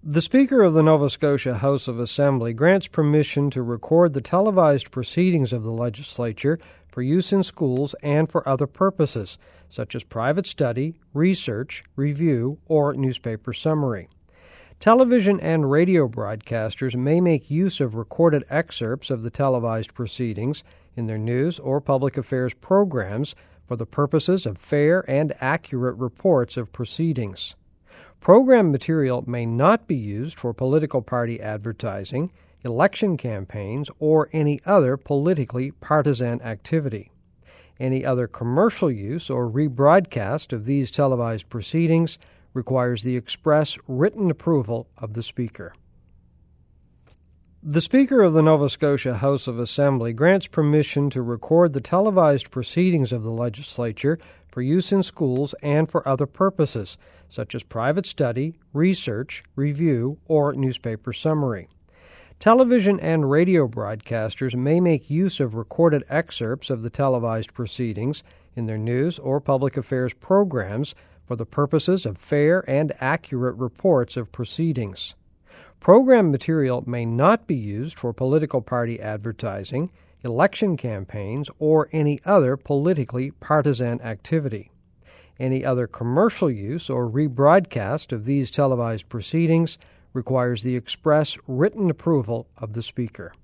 The Speaker of the Nova Scotia House of Assembly grants permission to record the televised proceedings of the legislature for use in schools and for other purposes, such as private study, research, review, or newspaper summary. Television and radio broadcasters may make use of recorded excerpts of the televised proceedings in their news or public affairs programs for the purposes of fair and accurate reports of proceedings. Program material may not be used for political party advertising, election campaigns, or any other politically partisan activity. Any other commercial use or rebroadcast of these televised proceedings requires the express written approval of the Speaker. The Speaker of the Nova Scotia House of Assembly grants permission to record the televised proceedings of the legislature for use in schools and for other purposes, such as private study, research, review, or newspaper summary. Television and radio broadcasters may make use of recorded excerpts of the televised proceedings in their news or public affairs programs for the purposes of fair and accurate reports of proceedings. Program material may not be used for political party advertising, election campaigns, or any other politically partisan activity. Any other commercial use or rebroadcast of these televised proceedings requires the express written approval of the Speaker.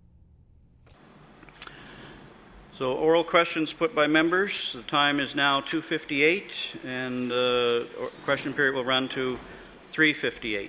So oral questions put by members. The time is now 2:58, and the question period will run to 3:58.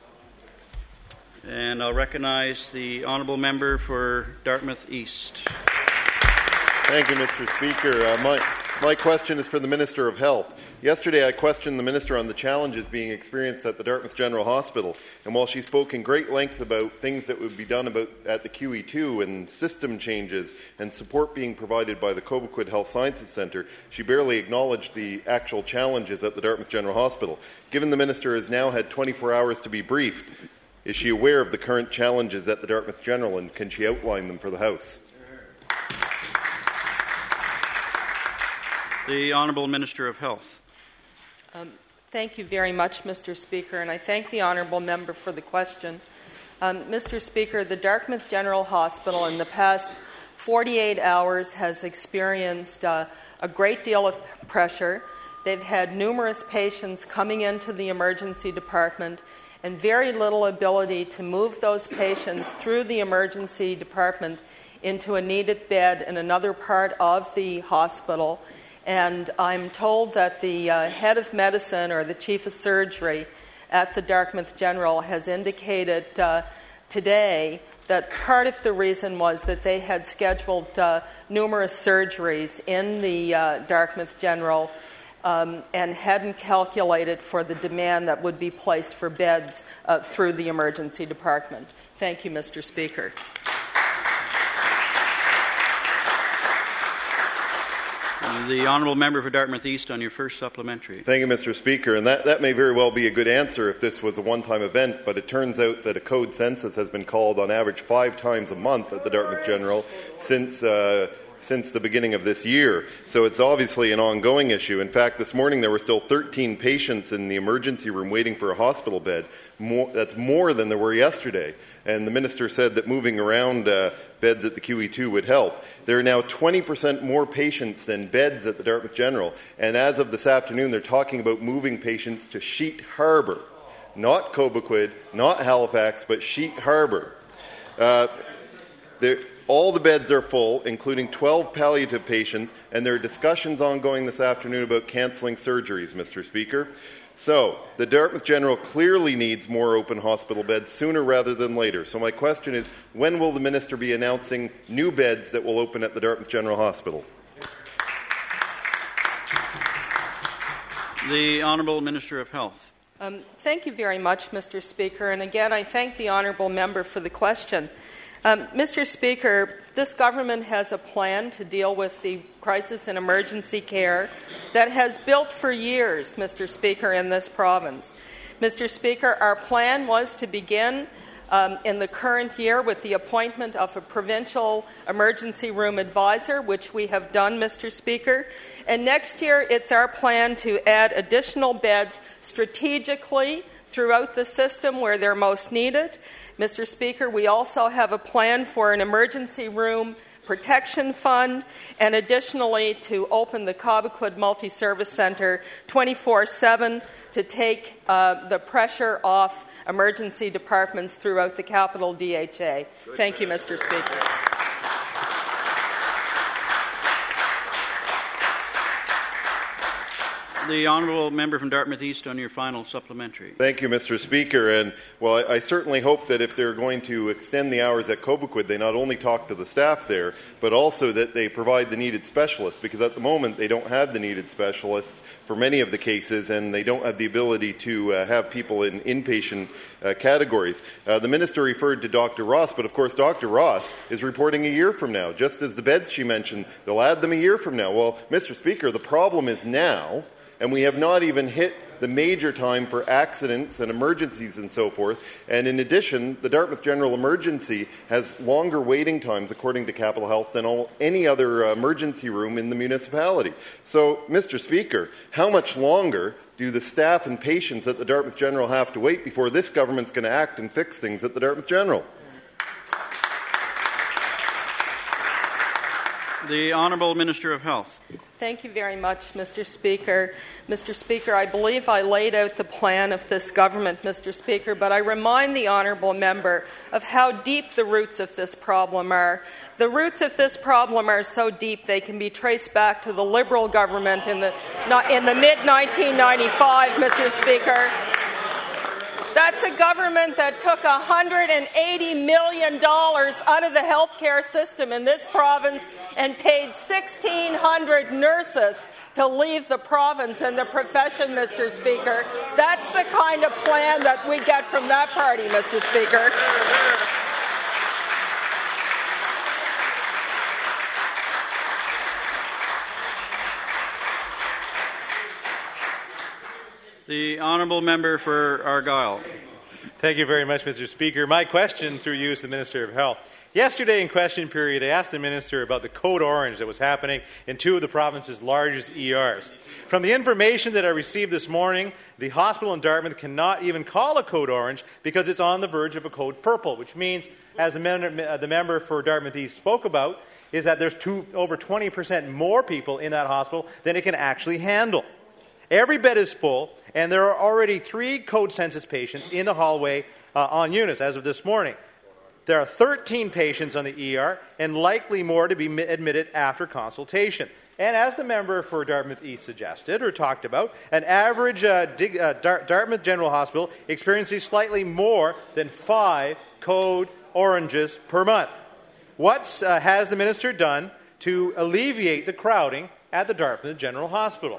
And I'll recognize the honourable member for Dartmouth East. Thank you, Mr. Speaker. My question is for the Minister of Health. Yesterday, I questioned the Minister on the challenges being experienced at the Dartmouth General Hospital, and while she spoke in great length about things that would be done at the QE2 and system changes and support being provided by the Cobequid Health Sciences Centre, she barely acknowledged the actual challenges at the Dartmouth General Hospital. Given the Minister has now had 24 hours to be briefed, is she aware of the current challenges at the Dartmouth General, and can she outline them for the House? The Honourable Minister of Health. Thank you very much, Mr. Speaker, and I thank the Honourable Member for the question. Mr. Speaker, the Dartmouth General Hospital in the past 48 hours has experienced a great deal of pressure. They've had numerous patients coming into the emergency department and very little ability to move those patients through the emergency department into a needed bed in another part of the hospital. And I'm told that the head of medicine or the chief of surgery at the Dartmouth General has indicated today that part of the reason was that they had scheduled numerous surgeries in the Dartmouth General and hadn't calculated for the demand that would be placed for beds through the emergency department. Thank you, Mr. Speaker. The Honourable Member for Dartmouth East on your first supplementary. Thank you, Mr. Speaker. And that may very well be a good answer if this was a one-time event, but it turns out that a code census has been called on average 5 times a month at the Dartmouth General since the beginning of this year. So it's obviously an ongoing issue. In fact, this morning there were still 13 patients in the emergency room waiting for a hospital bed. That's more than there were yesterday. And the Minister said that moving around beds at the QE2 would help. There are now 20% more patients than beds at the Dartmouth General. And as of this afternoon, they're talking about moving patients to Sheet Harbour. Not Cobequid, not Halifax, but Sheet Harbour. All the beds are full, including 12 palliative patients, and there are discussions ongoing this afternoon about cancelling surgeries, Mr. Speaker. So, the Dartmouth General clearly needs more open hospital beds sooner rather than later. So my question is, when will the Minister be announcing new beds that will open at the Dartmouth General Hospital? The Honourable Minister of Health. Thank you very much, Mr. Speaker. And again, I thank the Honourable Member for the question. Mr. Speaker, this government has a plan to deal with the crisis and emergency care that has built for years, Mr. Speaker, in this province. Mr. Speaker, our plan was to begin in the current year with the appointment of a provincial emergency room advisor, which we have done, Mr. Speaker. And next year, it's our plan to add additional beds strategically throughout the system where they're most needed. Mr. Speaker, we also have a plan for an emergency room protection fund, and additionally to open the Cobequid Multi-Service Centre 24/7 to take the pressure off emergency departments throughout the capital DHA. Thank you, Mr. Speaker. The honourable member from Dartmouth East on your final supplementary. Thank you, Mr. Speaker. And, well, I certainly hope that if they're going to extend the hours at Cobequid, they not only talk to the staff there, but also that they provide the needed specialists, because at the moment they don't have the needed specialists for many of the cases, and they don't have the ability to have people in inpatient categories. The minister referred to Dr. Ross, but of course Dr. Ross is reporting a year from now. Just as the beds she mentioned, they'll add them a year from now. Well, Mr. Speaker, the problem is now, and we have not even hit the major time for accidents and emergencies and so forth. And in addition, the Dartmouth General Emergency has longer waiting times, according to Capital Health, than any other emergency room in the municipality. So, Mr. Speaker, how much longer do the staff and patients at the Dartmouth General have to wait before this government's going to act and fix things at the Dartmouth General? The Honourable Minister of Health. Thank you very much, Mr. Speaker. Mr. Speaker, I believe I laid out the plan of this government, Mr. Speaker, but I remind the honourable member of how deep the roots of this problem are. The roots of this problem are so deep they can be traced back to the Liberal government in the mid-1995, Mr. Speaker. That's a government that took $180 million out of the healthcare system in this province and paid 1,600 nurses to leave the province and the profession, Mr. Speaker. That's the kind of plan that we get from that party, Mr. Speaker. The honourable member for Argyll. Thank you very much, Mr. Speaker. My question through you is the Minister of Health. Yesterday in question period, I asked the Minister about the code orange that was happening in two of the province's largest ERs. From the information that I received this morning, the hospital in Dartmouth cannot even call a code orange because it's on the verge of a code purple, which means, as the member for Dartmouth East spoke about, is that there's over 20% more people in that hospital than it can actually handle. Every bed is full, and there are already 3 code census patients in the hallway on units as of this morning. There are 13 patients on the ER, and likely more to be admitted after consultation. And as the member for Dartmouth East suggested or talked about, an average Dartmouth General Hospital experiences slightly more than 5 code oranges per month. What has the minister done to alleviate the crowding at the Dartmouth General Hospital?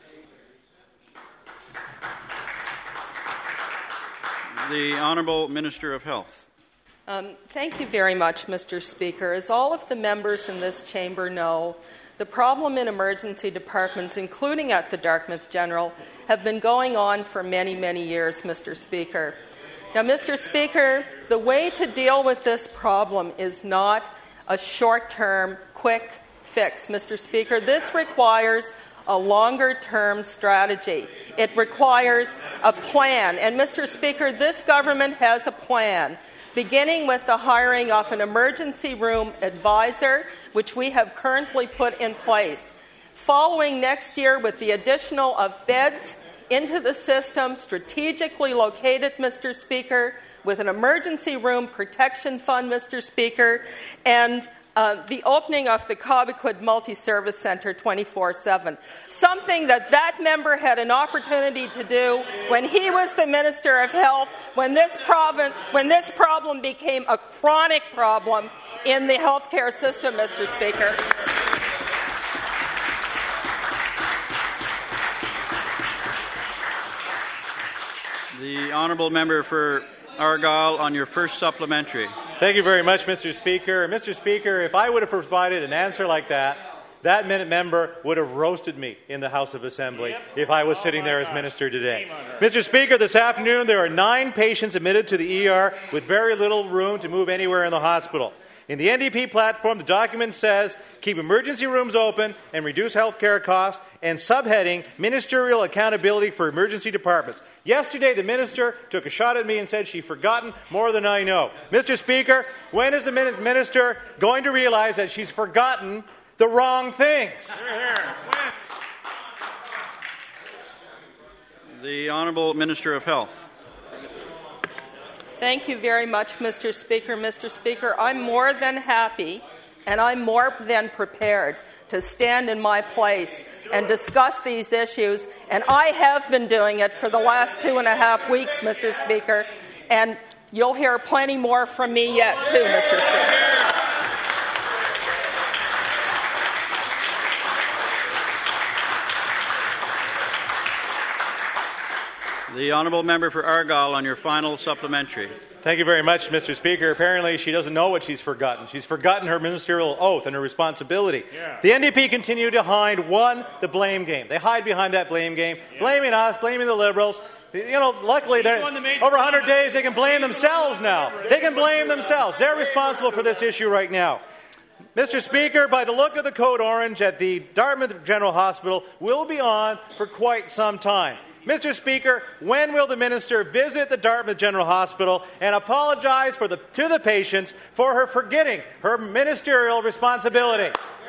The Honourable Minister of Health. Thank you very much, Mr. Speaker. As all of the members in this chamber know, the problem in emergency departments, including at the Dartmouth General, have been going on for many, many years, Mr. Speaker. Now, Mr. Speaker, the way to deal with this problem is not a short-term, quick fix, Mr. Speaker. This requires a longer-term strategy. It requires a plan. And, Mr. Speaker, this government has a plan, beginning with the hiring of an emergency room advisor, which we have currently put in place. Following next year with the additional of beds into the system, strategically located, Mr. Speaker, with an emergency room protection fund, Mr. Speaker, and the opening of the Cobequid Multi-Service Centre 24/7, something that member had an opportunity to do when he was the Minister of Health, when this problem became a chronic problem in the healthcare system, Mr. Speaker. The honourable member for Argyll on your first supplementary. Thank you very much, Mr. Speaker. Mr. Speaker, if I would have provided an answer like that member would have roasted me in the House of Assembly if I was sitting there as Minister today. Mr. Speaker, this afternoon there are 9 patients admitted to the ER with very little room to move anywhere in the hospital. In the NDP platform, the document says keep emergency rooms open and reduce health care costs, and subheading ministerial accountability for emergency departments. Yesterday, the minister took a shot at me and said she'd forgotten more than I know. Mr. Speaker, when is the minister going to realize that she's forgotten the wrong things? The Honourable Minister of Health. Thank you very much, Mr. Speaker. Mr. Speaker, I'm more than happy and I'm more than prepared to stand in my place and discuss these issues, and I have been doing it for the last 2.5 weeks, Mr. Speaker, and you'll hear plenty more from me yet too, Mr. Speaker. The Honourable Member for Argyle on your final supplementary. Thank you very much, Mr. Speaker. Apparently, she doesn't know what she's forgotten. She's forgotten her ministerial oath and her responsibility. Yeah. The NDP continue to hide, the blame game. They hide behind that blame game, blaming us, blaming the Liberals. You know, luckily, over 100 days, they can blame themselves now. They can blame themselves. They're responsible for this issue right now. Mr. Speaker, by the look of the code orange at the Dartmouth General Hospital, will be on for quite some time. Mr. Speaker, when will the minister visit the Dartmouth General Hospital and apologize to the patients for her forgetting her ministerial responsibility?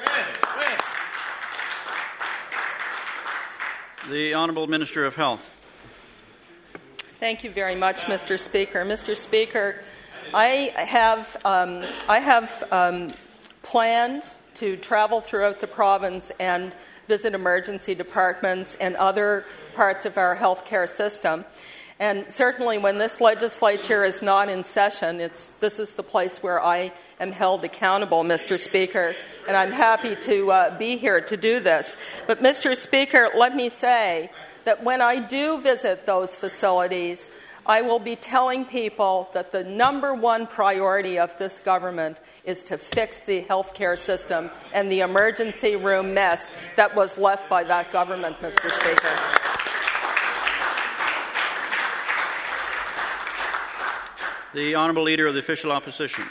The Honourable Minister of Health. Thank you very much, Mr. Speaker. Mr. Speaker, I have planned to travel throughout the province and visit emergency departments and other parts of our healthcare system. And certainly when this legislature is not in session, this is the place where I am held accountable, Mr. Speaker, and I'm happy to be here to do this. But, Mr. Speaker, let me say that when I do visit those facilities, I will be telling people that the number one priority of this government is to fix the healthcare system and the emergency room mess that was left by that government, Mr. Speaker. The Honourable Leader of the Official Opposition.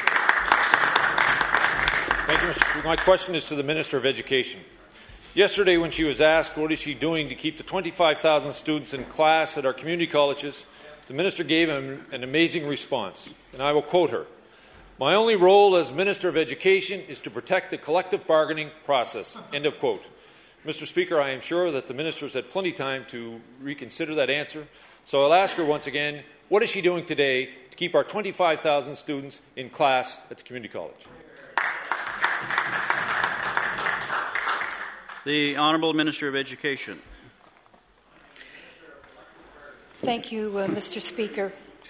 Thank you, Mr. Speaker. My question is to the Minister of Education. Yesterday, when she was asked what is she doing to keep the 25,000 students in class at our community colleges, the Minister gave him an amazing response, and I will quote her. "My only role as Minister of Education is to protect the collective bargaining process." End of quote. Mr. Speaker, I am sure that the Minister has had plenty of time to reconsider that answer, so I'll ask her once again, what is she doing today to keep our 25,000 students in class at the community college? The Honourable Minister of Education. Thank you, Mr. Speaker.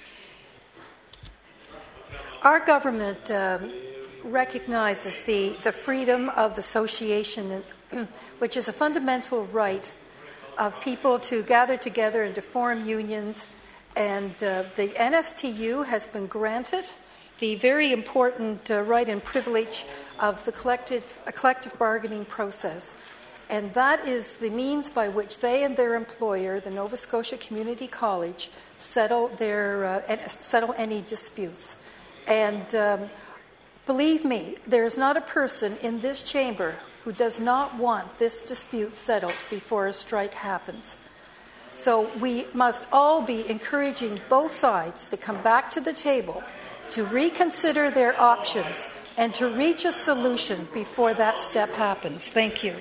Our government recognizes the freedom of association, which is a fundamental right of people to gather together and to form unions. And the NSTU has been granted the very important right and privilege of the collective bargaining process. And that is the means by which they and their employer, the Nova Scotia Community College, settle any disputes. And believe me, there is not a person in this chamber who does not want this dispute settled before a strike happens. So we must all be encouraging both sides to come back to the table, to reconsider their options, and to reach a solution before that step happens. Thank you.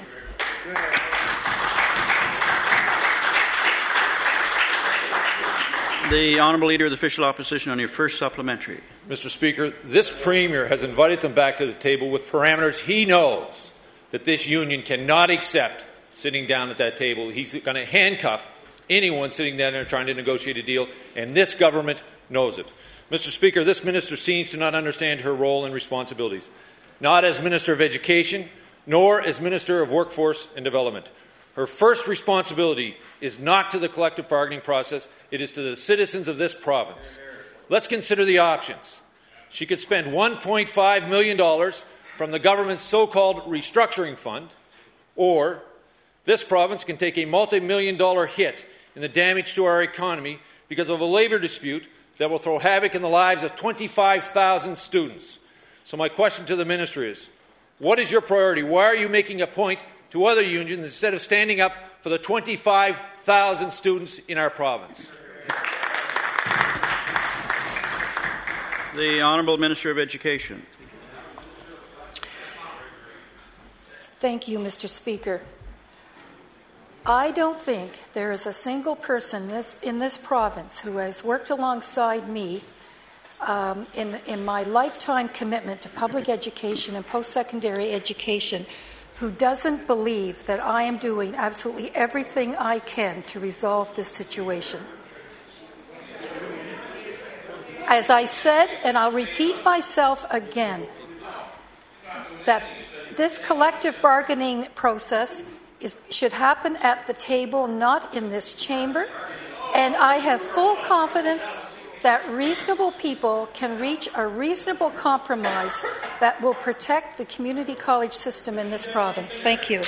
The Honourable Leader of the Official Opposition on your first supplementary. Mr. Speaker, this Premier has invited them back to the table with parameters he knows that this union cannot accept sitting down at that table. He's going to handcuff anyone sitting down there trying to negotiate a deal, and this government knows it. Mr. Speaker, this minister seems to not understand her role and responsibilities, not as Minister of Education, nor as Minister of Workforce and Development. Her first responsibility is not to the collective bargaining process, it is to the citizens of this province. Let's consider the options. She could spend $1.5 million from the government's so-called restructuring fund, or this province can take a multi-million-dollar hit in the damage to our economy because of a labour dispute that will throw havoc in the lives of 25,000 students. So my question to the minister is, what is your priority? Why are you making a point to other unions instead of standing up for the 25,000 students in our province? The Honourable Minister of Education. Thank you, Mr. Speaker. I don't think there is a single person in this province who has worked alongside me in my lifetime commitment to public education and post-secondary education who doesn't believe that I am doing absolutely everything I can to resolve this situation. As I said, and I'll repeat myself again, that this collective bargaining process should happen at the table, not in this chamber, and I have full confidence that reasonable people can reach a reasonable compromise that will protect the community college system in this province. Thank you.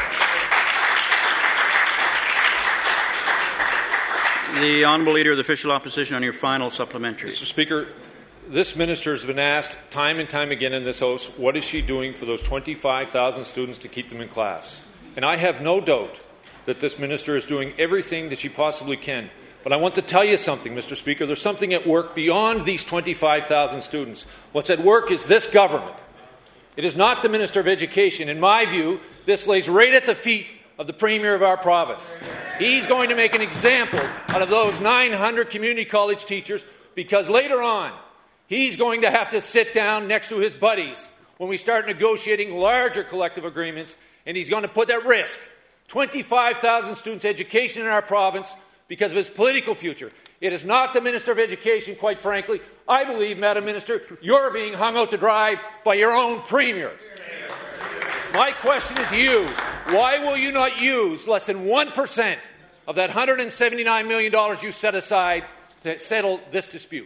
The Honourable Leader of the Official Opposition on your final supplementary. Mr. Speaker, this minister has been asked time and time again in this House, what is she doing for those 25,000 students to keep them in class? And I have no doubt that this minister is doing everything that she possibly can. But I want to tell you something, Mr. Speaker. There's something at work beyond these 25,000 students. What's at work is this government. It is not the Minister of Education. In my view, this lays right at the feet of the Premier of our province. He's going to make an example out of those 900 community college teachers because later on, he's going to have to sit down next to his buddies when we start negotiating larger collective agreements, and he's going to put at risk 25,000 students' education in our province because of his political future. It is not the Minister of Education, quite frankly. I believe, Madam Minister, you're being hung out to dry by your own Premier. My question is to you, why will you not use less than 1% of that $179 million you set aside to settle this dispute?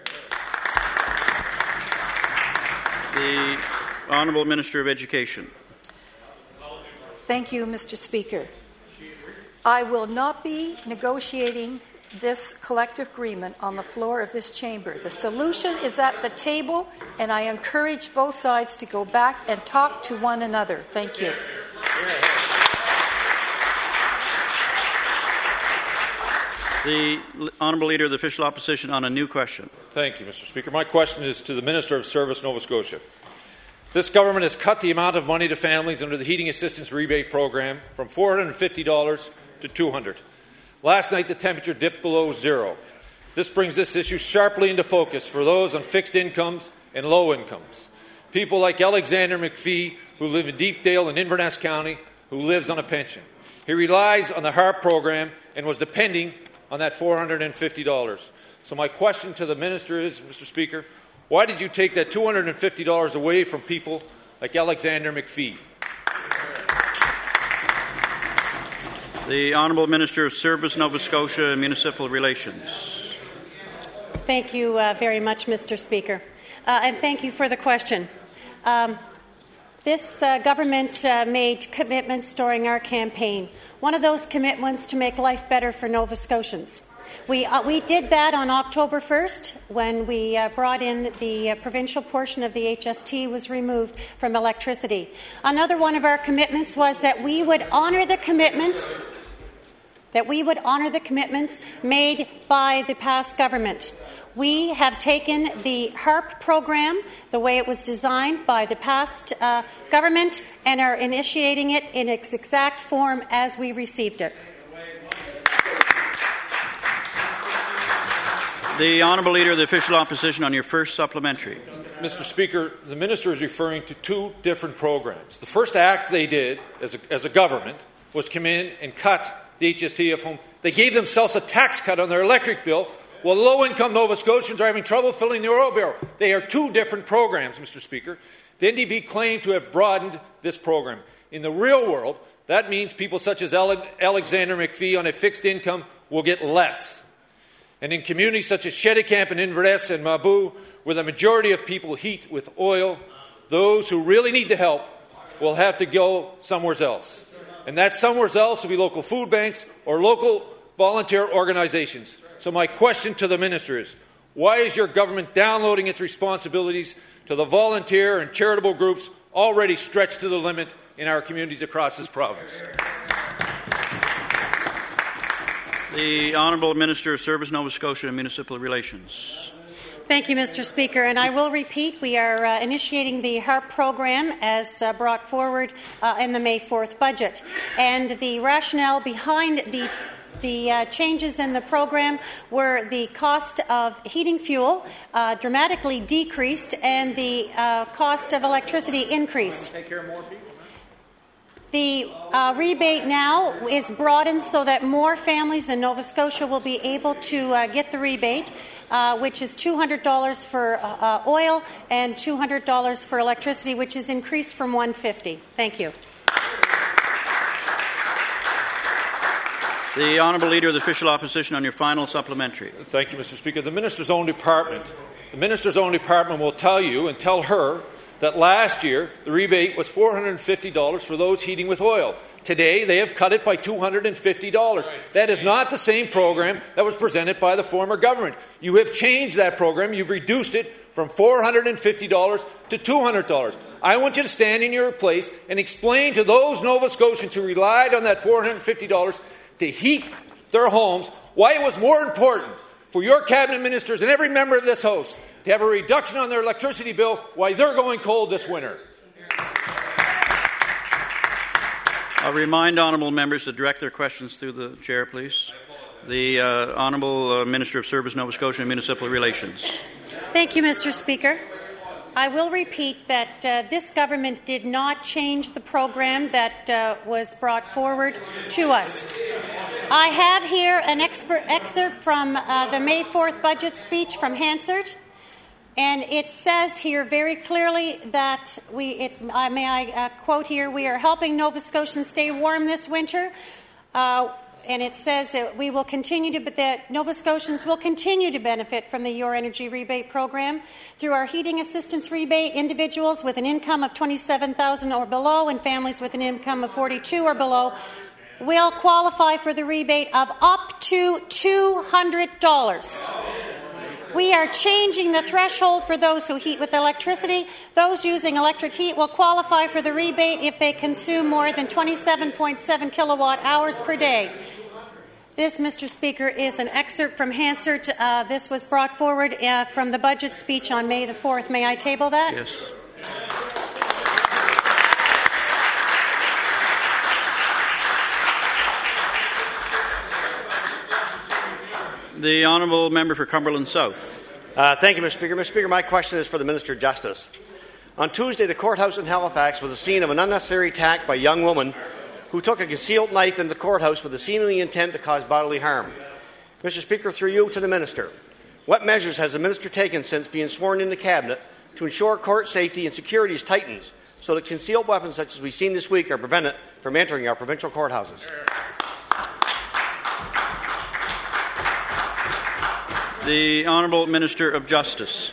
The Honourable Minister of Education. Thank you, Mr. Speaker. I will not be negotiating this collective agreement on the floor of this chamber. The solution is at the table, and I encourage both sides to go back and talk to one another. Thank you. The Honourable Leader of the Official Opposition on a new question. Thank you, Mr. Speaker. My question is to the Minister of Service, Nova Scotia. This government has cut the amount of money to families under the Heating Assistance Rebate Program from $450 to $200. Last night, the temperature dipped below zero. This brings this issue sharply into focus for those on fixed incomes and low incomes. People like Alexander McPhee, who live in Deepdale in Inverness County, who lives on a pension. He relies on the HARP program and was depending on that $450. So my question to the minister is, Mr. Speaker, why did you take that $250 away from people like Alexander McPhee? The Honourable Minister of Service, Nova Scotia and Municipal Relations. Thank you very much, Mr. Speaker. And thank you for the question. This government made commitments during our campaign. One of those commitments to make life better for Nova Scotians. We did that on October 1st when we brought in the provincial portion of the HST was removed from electricity. Another one of our commitments was that we would honour the commitments made by the past government. We have taken the HARP program, the way it was designed by the past government, and are initiating it in its exact form as we received it. The Honourable Leader of the Official Opposition on your first supplementary. Mr. Speaker, the minister is referring to two different programs. The first act they did as a government was come in and cut the HST of home. They gave themselves a tax cut on their electric bill while low-income Nova Scotians are having trouble filling the oil barrel. They are two different programs, Mr. Speaker. The NDP claimed to have broadened this program. In the real world, that means people such as Alexander McPhee on a fixed income will get less. And in communities such as Cheticamp and Inverness and Mabou, where the majority of people heat with oil, those who really need the help will have to go somewhere else. And that somewhere else will be local food banks or local volunteer organizations. So my question to the minister is, Why is your government downloading its responsibilities to the volunteer and charitable groups already stretched to the limit in our communities across this province? The Honourable Minister of Service, Nova Scotia and Municipal Relations. Thank you, Mr. Speaker. And I will repeat, we are initiating the HARP program as brought forward in the May 4th budget. And the rationale behind the changes in the program were the cost of heating fuel dramatically decreased and the cost of electricity increased. Take care of more people. The rebate now is broadened so that more families in Nova Scotia will be able to get the rebate, which is $200 for oil and $200 for electricity, which is increased from $150. Thank you. The Honourable Leader of the Official Opposition on your final supplementary. Thank you, Mr. Speaker. The Minister's own department will tell you and tell her that last year the rebate was $450 for those heating with oil. Today they have cut it by $250. That is not the same program that was presented by the former government. You have changed that program. You've reduced it from $450 to $200. I want you to stand in your place and explain to those Nova Scotians who relied on that $450 to heat their homes why it was more important for your cabinet ministers and every member of this House to have a reduction on their electricity bill, why they're going cold this winter. I'll remind honourable members to direct their questions through the chair, please. The Honourable Minister of Service, Nova Scotia and Municipal Relations. Thank you, Mr. Speaker. I will repeat that this government did not change the program that was brought forward to us. I have here an excerpt from the May 4th budget speech from Hansard. And it says here very clearly that quote here, we are helping Nova Scotians stay warm this winter. And it says that that Nova Scotians will continue to benefit from the Your Energy Rebate Program. Through our heating assistance rebate, individuals with an income of $27,000 or below and families with an income of $42,000 or below will qualify for the rebate of up to $200. We are changing the threshold for those who heat with electricity. Those using electric heat will qualify for the rebate if they consume more than 27.7 kilowatt hours per day. This, Mr. Speaker, is an excerpt from Hansard. This was brought forward from the budget speech on May the 4th. May I table that? Yes. The Honourable Member for Cumberland South. Thank you, Mr. Speaker. Mr. Speaker, my question is for the Minister of Justice. On Tuesday, the courthouse in Halifax was the scene of an unnecessary attack by a young woman who took a concealed knife in the courthouse with the seemingly intent to cause bodily harm. Mr. Speaker, through you to the Minister, what measures has the Minister taken since being sworn into Cabinet to ensure court safety and security is tightened so that concealed weapons such as we've seen this week are prevented from entering our provincial courthouses? The Honourable Minister of Justice.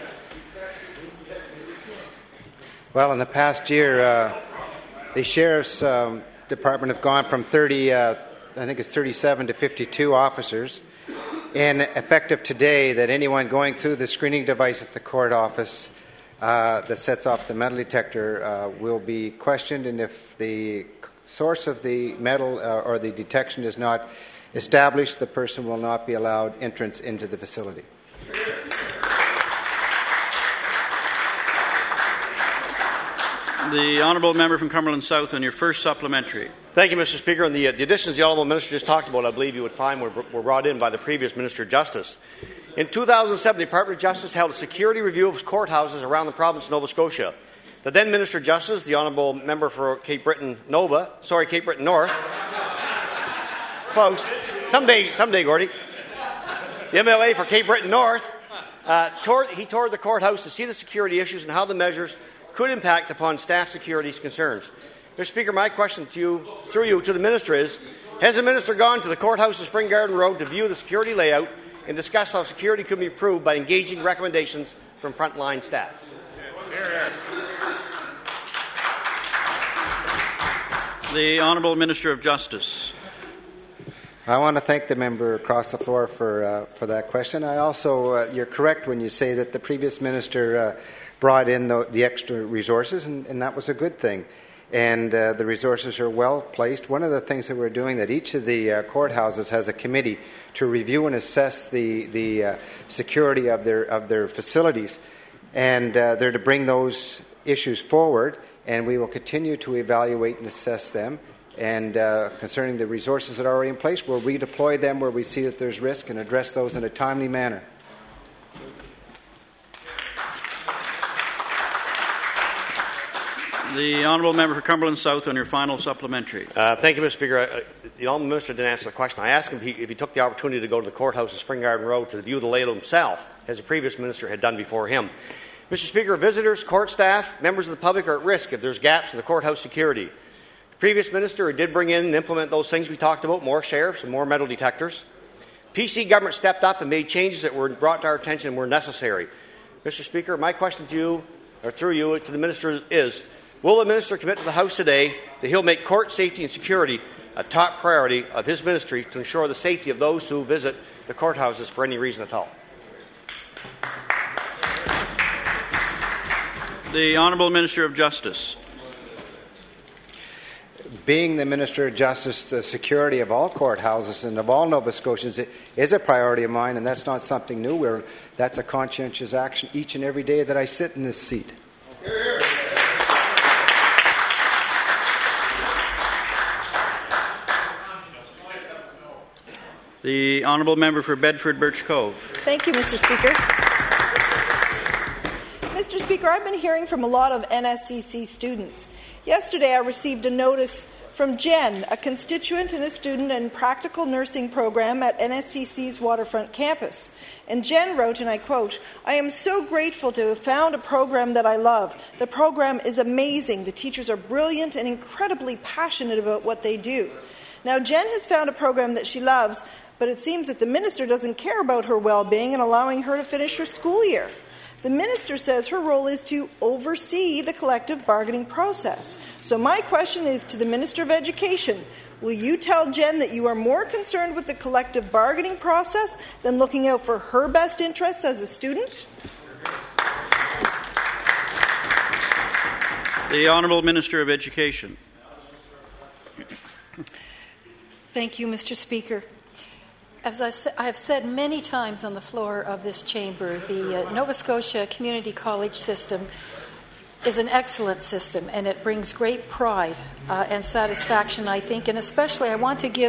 Well, in the past year, the Sheriff's Department have gone from 37 to 52 officers. And effective today, that anyone going through the screening device at the court office that sets off the metal detector will be questioned, and if the source of the metal or the detection is not established, the person will not be allowed entrance into the facility. The Honourable Member from Cumberland South on your first supplementary. Thank you, Mr. Speaker. And the additions the Honourable Minister just talked about, I believe you would find were brought in by the previous Minister of Justice. In 2007, the Department of Justice held a security review of courthouses around the province of Nova Scotia. The then Minister of Justice, the Honourable Member for Cape Breton North, close. Someday, Gordy. The MLA for Cape Breton North, toured the courthouse to see the security issues and how the measures could impact upon staff security concerns. Mr. Speaker, my question to you, through you to the Minister is, has the Minister gone to the courthouse in Spring Garden Road to view the security layout and discuss how security could be improved by engaging recommendations from frontline staff? The Honourable Minister of Justice. I want to thank the member across the floor for that question. I also, you're correct when you say that the previous minister brought in the extra resources, and that was a good thing. And the resources are well placed. One of the things that we're doing, that each of the courthouses has a committee to review and assess the security of their facilities, and they're to bring those issues forward, and we will continue to evaluate and assess them. And concerning the resources that are already in place, we'll redeploy them where we see that there's risk and address those in a timely manner. The honourable member for Cumberland South on your final supplementary. Thank you, Mr. Speaker. The honourable minister didn't answer the question. I asked him if he took the opportunity to go to the courthouse at Spring Garden Road to view the layout himself, as the previous minister had done before him. Mr. Speaker, visitors, court staff, members of the public are at risk if there's gaps in the courthouse security. The previous minister did bring in and implement those things we talked about, more sheriffs and more metal detectors. PC government stepped up and made changes that were brought to our attention and were necessary. Mr. Speaker, my question to you, or through you, to the minister is, will the minister commit to the House today that he'll make court safety and security a top priority of his ministry to ensure the safety of those who visit the courthouses for any reason at all? The Honourable Minister of Justice. Being the Minister of Justice, the security of all courthouses and of all Nova Scotians is a priority of mine, and that's not something new. That's a conscientious action each and every day that I sit in this seat. The Honourable Member for Bedford Birch Cove. Thank you, Mr. Speaker. Mr. Speaker, I've been hearing from a lot of NSCC students. Yesterday, I received a notice from Jen, a constituent and a student in practical nursing program at NSCC's Waterfront campus. And Jen wrote, and I quote, "I am so grateful to have found a program that I love. The program is amazing. The teachers are brilliant and incredibly passionate about what they do." Now, Jen has found a program that she loves, but it seems that the minister doesn't care about her well-being and allowing her to finish her school year. The minister says her role is to oversee the collective bargaining process. So my question is to the Minister of Education. Will you tell Jen that you are more concerned with the collective bargaining process than looking out for her best interests as a student? The Honourable Minister of Education. Thank you, Mr. Speaker. As I have said many times on the floor of this chamber, the Nova Scotia Community College system is an excellent system, and it brings great pride and satisfaction, I think. And especially, I want to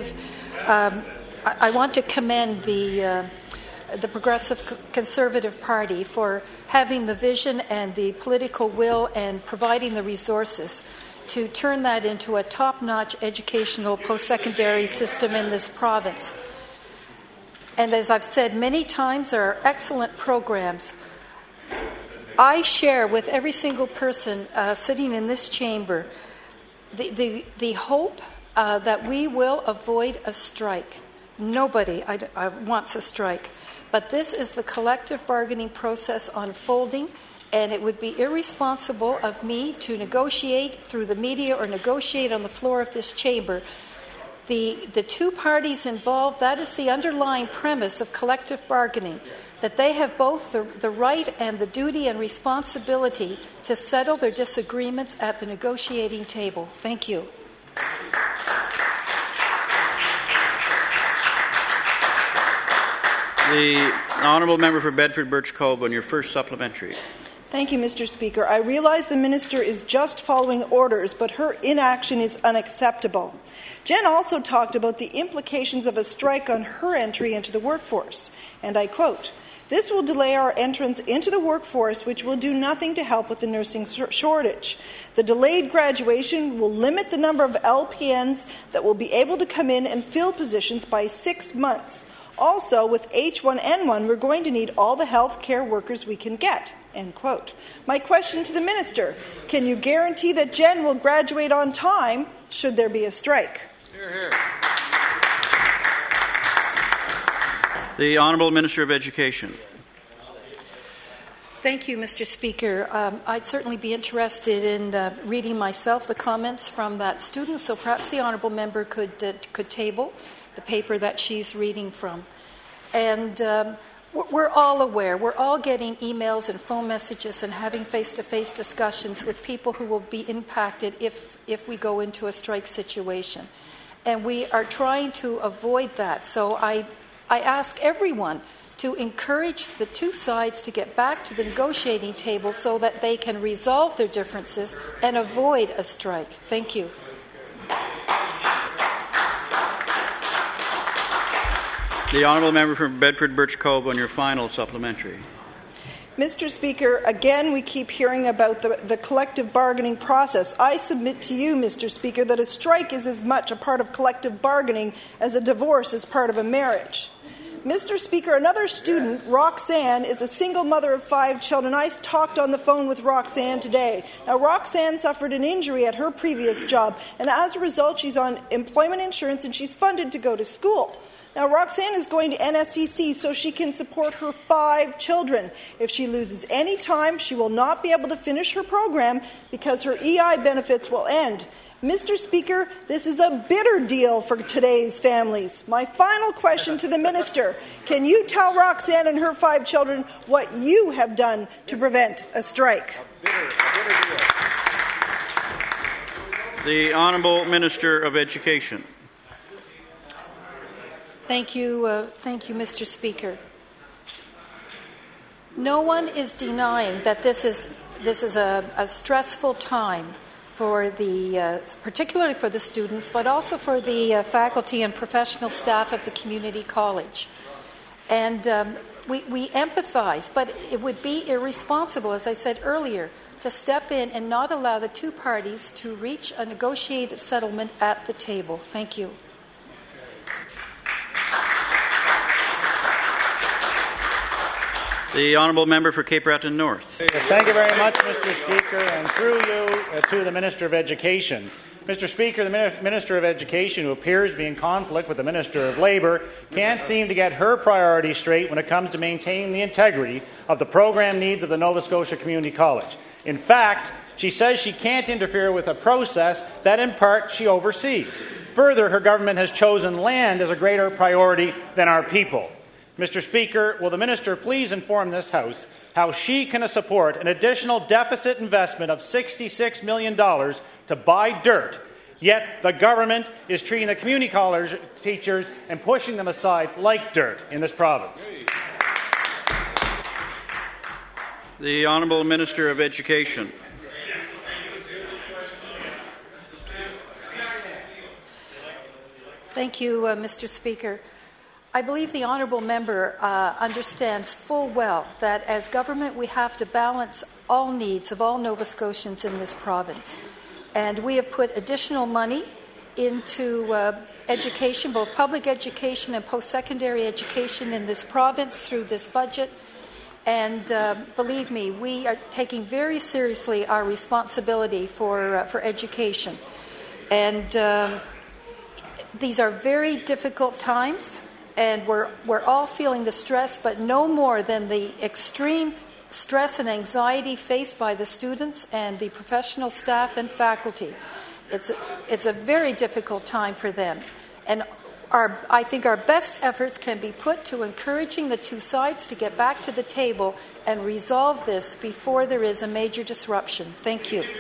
commend the Progressive Conservative Party for having the vision and the political will and providing the resources to turn that into a top-notch educational post-secondary system in this province. And as I've said many times, there are excellent programs. I share with every single person sitting in this chamber the hope that we will avoid a strike. Nobody wants a strike. But this is the collective bargaining process unfolding, and it would be irresponsible of me to negotiate through the media or negotiate on the floor of this chamber. The two parties involved, that is the underlying premise of collective bargaining, that they have both the right and the duty and responsibility to settle their disagreements at the negotiating table. Thank you. The Honourable Member for Bedford Birch Cove on your first supplementary. Thank you, Mr. Speaker. I realize the minister is just following orders, but her inaction is unacceptable. Jen also talked about the implications of a strike on her entry into the workforce, and I quote, "This will delay our entrance into the workforce, which will do nothing to help with the nursing shortage. The delayed graduation will limit the number of LPNs that will be able to come in and fill positions by 6 months. Also, with H1N1, we're going to need all the health care workers we can get." End quote. My question to the minister, can you guarantee that Jen will graduate on time should there be a strike? Hear, hear. The Honourable Minister of Education. Thank you, Mr. Speaker. I'd certainly be interested in reading myself the comments from that student, so perhaps the honourable member could table the paper that she's reading from. And we're all aware. We're all getting emails and phone messages and having face-to-face discussions with people who will be impacted if we go into a strike situation. And we are trying to avoid that. So I ask everyone to encourage the two sides to get back to the negotiating table so that they can resolve their differences and avoid a strike. Thank you. The honourable member from Bedford Birch Cove on your final supplementary. Mr. Speaker, again we keep hearing about the collective bargaining process. I submit to you, Mr. Speaker, that a strike is as much a part of collective bargaining as a divorce is part of a marriage. Mr. Speaker, another student, Roxanne, is a single mother of 5 children. I talked on the phone with Roxanne today. Now, Roxanne suffered an injury at her previous job, and as a result, she's on employment insurance and she's funded to go to school. Now, Roxanne is going to NSCC so she can support her 5 children. If she loses any time, she will not be able to finish her program because her EI benefits will end. Mr. Speaker, this is a bitter deal for today's families. My final question to the Minister, can you tell Roxanne and her 5 children what you have done to prevent a strike? A bitter deal. The Honourable Minister of Education. Thank you, Mr. Speaker. No one is denying that this is a stressful time for the, particularly for the students, but also for the faculty and professional staff of the community college. And we empathize, but it would be irresponsible, as I said earlier, to step in and not allow the two parties to reach a negotiated settlement at the table. Thank you. The Honourable Member for Cape Breton North. Thank you very much, Mr. Speaker, and through you to the Minister of Education. Mr. Speaker, the Minister of Education, who appears to be in conflict with the Minister of Labour, can't seem to get her priorities straight when it comes to maintaining the integrity of the program needs of the Nova Scotia Community College. In fact, she says she can't interfere with a process that, in part, she oversees. Further, her government has chosen land as a greater priority than our people. Mr. Speaker, will the Minister please inform this House how she can support an additional deficit investment of $66 million to buy dirt, yet the government is treating the community college teachers and pushing them aside like dirt in this province? The Honourable Minister of Education. Thank you, Mr. Speaker. I believe the honourable member understands full well that as government we have to balance all needs of all Nova Scotians in this province. And we have put additional money into education, both public education and post-secondary education in this province through this budget. And believe me, we are taking very seriously our responsibility for education. And these are very difficult times. And we're all feeling the stress, but no more than the extreme stress and anxiety faced by the students and the professional staff and faculty. It's a very difficult time for them. And I think our best efforts can be put to encouraging the two sides to get back to the table and resolve this before there is a major disruption. Thank you.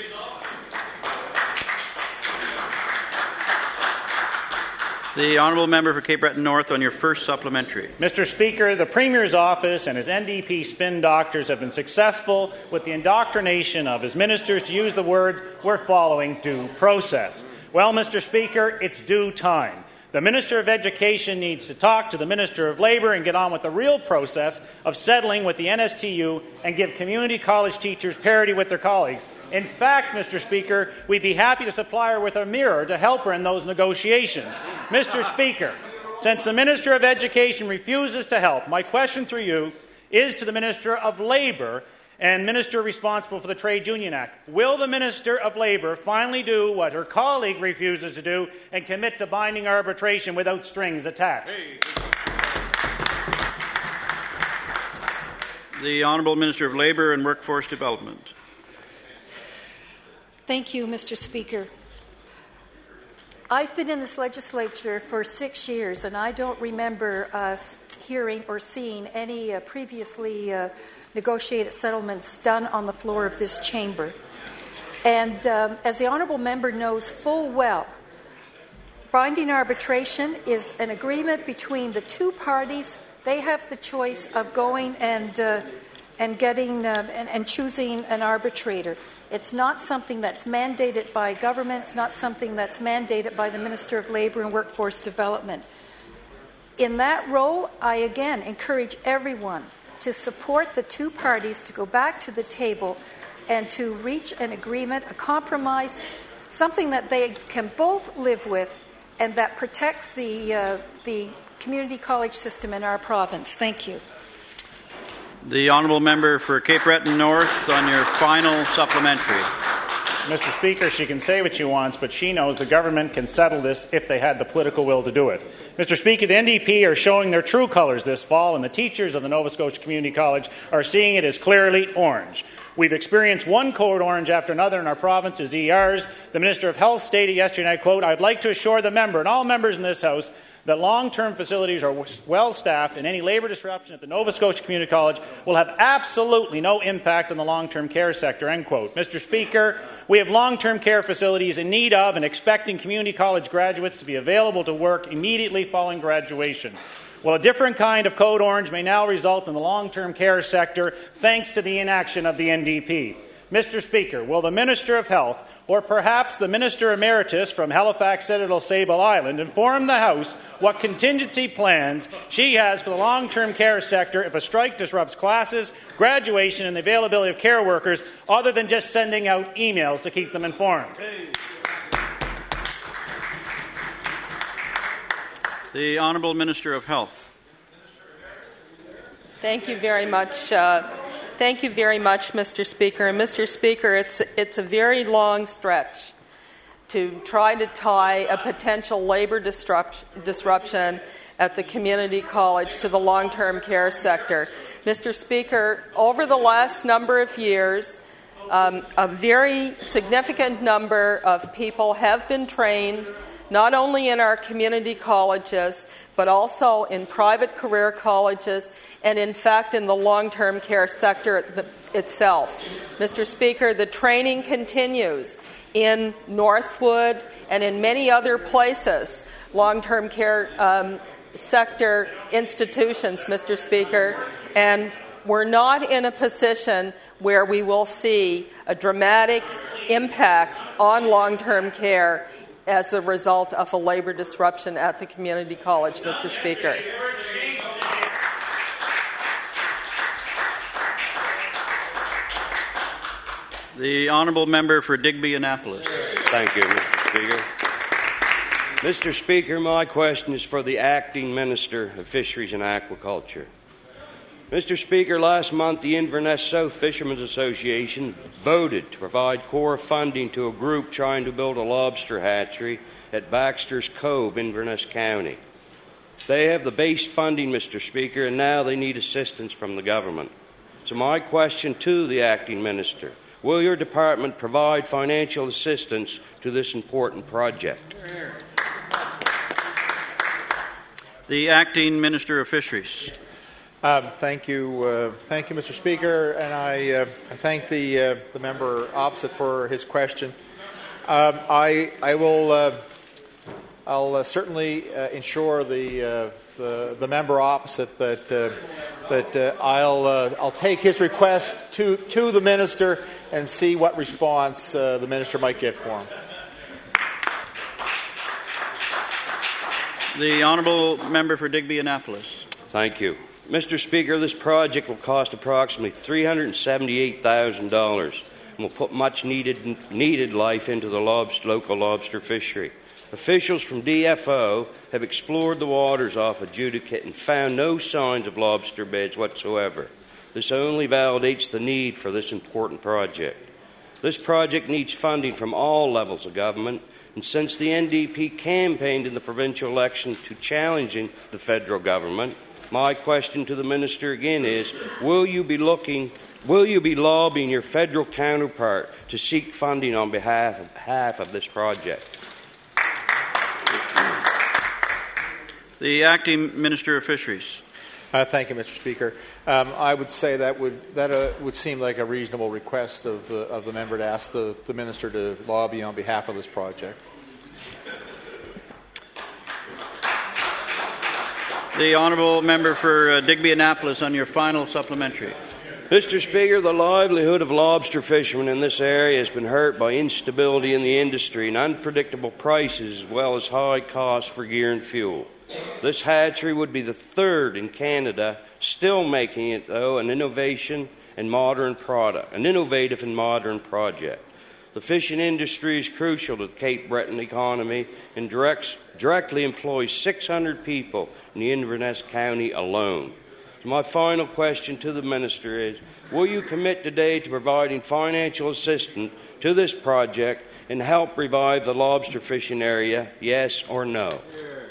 The Honourable Member for Cape Breton North on your first supplementary. Mr. Speaker, the Premier's office and his NDP spin doctors have been successful with the indoctrination of his ministers to use the words, "we're following due process." Well, Mr. Speaker, it's due time. The Minister of Education needs to talk to the Minister of Labour and get on with the real process of settling with the NSTU and give community college teachers parity with their colleagues. In fact, Mr. Speaker, we'd be happy to supply her with a mirror to help her in those negotiations. Mr. Speaker, since the Minister of Education refuses to help, my question through you is to the Minister of Labour and Minister responsible for the Trade Union Act. Will the Minister of Labour finally do what her colleague refuses to do and commit to binding arbitration without strings attached? The Honourable Minister of Labour and Workforce Development. Thank you, Mr. Speaker. I've been in this legislature for 6 years, and I don't remember us hearing or seeing any previously negotiated settlements done on the floor of this chamber. And as the honourable member knows full well, binding arbitration is an agreement between the two parties. They have the choice of going and getting and choosing an arbitrator. It's not something that's mandated by government. It's not something that's mandated by the Minister of Labour and Workforce Development. In that role, I again encourage everyone to support the two parties to go back to the table and to reach an agreement, a compromise, something that they can both live with and that protects the community college system in our province. Thank you. The honourable member for Cape Breton North on your final supplementary. Mr. Speaker, she can say what she wants, but she knows the government can settle this if they had the political will to do it. Mr. Speaker, the NDP are showing their true colours this fall, and the teachers of the Nova Scotia Community College are seeing it as clearly orange. We've experienced one code orange after another in our province as ERs. The Minister of Health stated yesterday, and I quote, "I'd like to assure the member and all members in this House that long-term facilities are well-staffed and any labour disruption at the Nova Scotia Community College will have absolutely no impact on the long-term care sector," end quote. Mr. Speaker, we have long-term care facilities in need of and expecting community college graduates to be available to work immediately following graduation. Well, a different kind of code orange may now result in the long-term care sector thanks to the inaction of the NDP. Mr. Speaker, will the Minister of Health, or perhaps the Minister Emeritus from Halifax Citadel Sable Island, inform the House what contingency plans she has for the long-term care sector if a strike disrupts classes, graduation, and the availability of care workers, other than just sending out emails to keep them informed? The Honourable Minister of Health. Thank you very much. Thank you very much, Mr. Speaker. And Mr. Speaker, it's a very long stretch to try to tie a potential labour disruption at the community college to the long-term care sector. Mr. Speaker, over the last number of years, a very significant number of people have been trained not only in our community colleges, but also in private career colleges and, in fact, in the long-term care sector itself. Mr. Speaker, the training continues in Northwood and in many other places, long-term care sector institutions, Mr. Speaker, and we're not in a position where we will see a dramatic impact on long-term care as a result of a labour disruption at the community college, Mr. Speaker. The honourable member for Digby Annapolis. Thank you, Mr. Speaker. Mr. Speaker, my question is for the Acting Minister of Fisheries and Aquaculture. Mr. Speaker, last month the Inverness South Fishermen's Association voted to provide core funding to a group trying to build a lobster hatchery at Baxter's Cove, Inverness County. They have the base funding, Mr. Speaker, and now they need assistance from the government. So my question to the Acting Minister, will your department provide financial assistance to this important project? The Acting Minister of Fisheries. Thank you, Mr. Speaker, and I thank the member opposite for his question. I'll certainly ensure the member opposite that I'll take his request to the minister and see what response the minister might get for him. The honourable member for Digby Annapolis. Thank you. Mr. Speaker, this project will cost approximately $378,000 and will put much needed life into the local lobster fishery. Officials from DFO have explored the waters off Adjudicate and found no signs of lobster beds whatsoever. This only validates the need for this important project. This project needs funding from all levels of government, and since the NDP campaigned in the provincial election to challenging the federal government, my question to the minister again is, will you be lobbying your federal counterpart to seek funding on behalf of this project? The Acting Minister of Fisheries. Thank you, Mr. Speaker. I would say that would seem like a reasonable request of the member to ask the minister to lobby on behalf of this project. The honourable member for Digby Annapolis on your final supplementary. Mr. Speaker, the livelihood of lobster fishermen in this area has been hurt by instability in the industry and unpredictable prices, as well as high costs for gear and fuel. This hatchery would be the third in Canada, still making it, though, an innovative and modern project. The fishing industry is crucial to the Cape Breton economy and directly employs 600 people in the Inverness County alone. So my final question to the minister is, will you commit today to providing financial assistance to this project and help revive the lobster fishing area, yes or no?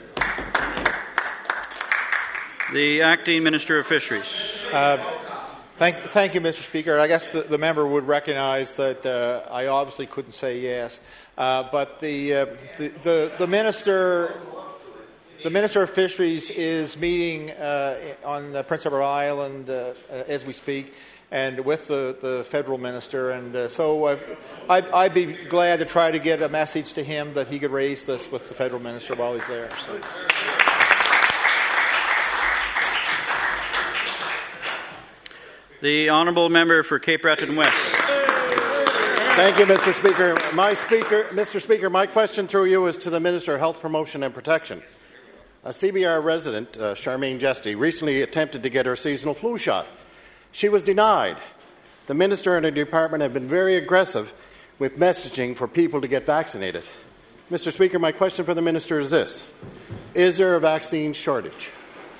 The Acting Minister of Fisheries. Thank you, Mr. Speaker. I guess the member would recognize that I obviously couldn't say yes, but the minister of Fisheries is meeting on Prince Edward Island as we speak, and with the federal minister, and so I'd be glad to try to get a message to him that he could raise this with the federal minister while he's there. So. The honourable member for Cape Breton West. Thank you, Mr. Speaker. Mr. Speaker, my question through you is to the Minister of Health Promotion and Protection. A CBR resident, Charmaine Jesty, recently attempted to get her seasonal flu shot. She was denied. The Minister and her department have been very aggressive with messaging for people to get vaccinated. Mr. Speaker, my question for the Minister is this. Is there a vaccine shortage?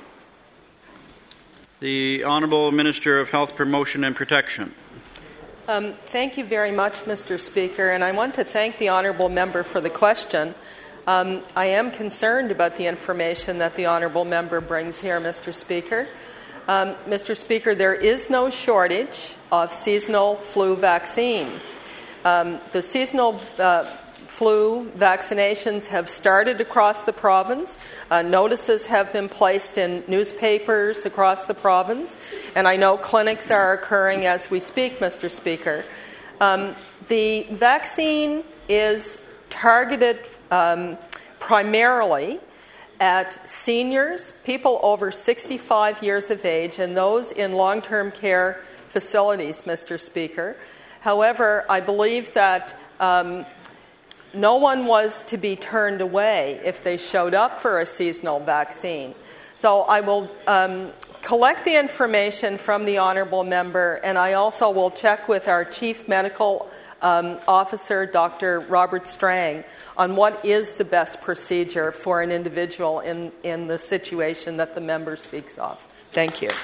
The Honourable Minister of Health Promotion and Protection. Thank you very much, Mr. Speaker, and I want to thank the honourable member for the question. I am concerned about the information that the honourable member brings here, Mr. Speaker. Mr. Speaker, there is no shortage of seasonal flu vaccine. The seasonal flu vaccinations have started across the province. Notices have been placed in newspapers across the province, and I know clinics are occurring as we speak, Mr. Speaker. The vaccine is targeted primarily at seniors, people over 65 years of age, and those in long-term care facilities, Mr. Speaker. However, I believe that no one was to be turned away if they showed up for a seasonal vaccine. So I will collect the information from the honourable member, and I also will check with our Chief Medical Officer, Dr. Robert Strang, on what is the best procedure for an individual in the situation that the member speaks of. Thank you.